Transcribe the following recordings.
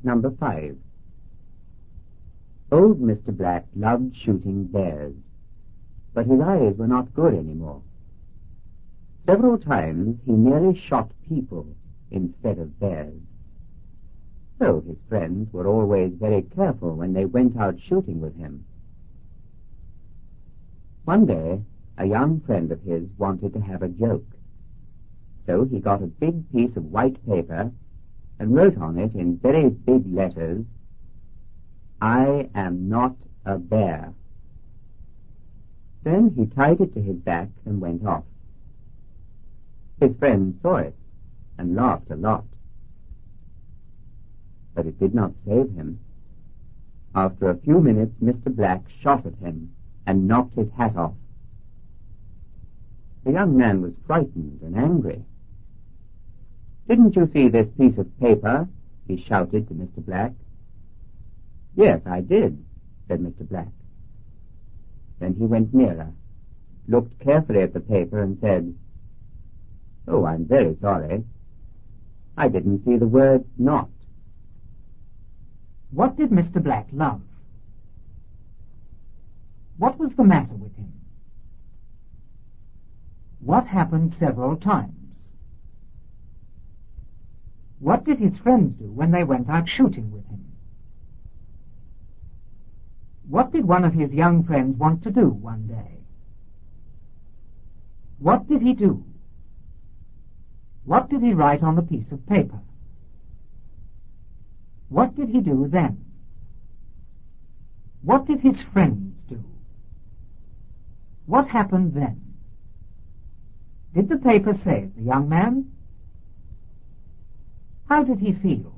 Number 5. Old Mr. Black loved shooting bears, but his eyes were not good anymore. Several times he nearly shot people instead of bears. So his friends were always very careful when they went out shooting with him. One day, a young friend of his wanted to have a joke. So he got a big piece of white paper and wrote on it in very big letters, "I am not a bear." Then he tied it to his back and went off. His friends saw it and laughed a lot. But it did not save him. After a few minutes, Mr. Black shot at him and knocked his hat off. The young man was frightened and angry. "Didn't you see this piece of paper?" he shouted to Mr. Black. "Yes, I did," said Mr. Black. Then he went nearer, looked carefully at the paper and said, "Oh, I'm very sorry. I didn't see the word 'not.'" What did Mr. Black love? What was the matter with him? What happened several times? What did his friends do when they went out shooting with him? What did one of his young friends want to do one day? What did he do? What did he write on the piece of paper? What did he do then? What did his friends do? What happened then? Did the paper save the young man? How did he feel?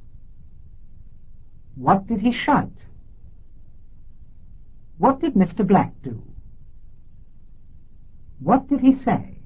What did he shout? What did Mr. Black do? What did he say?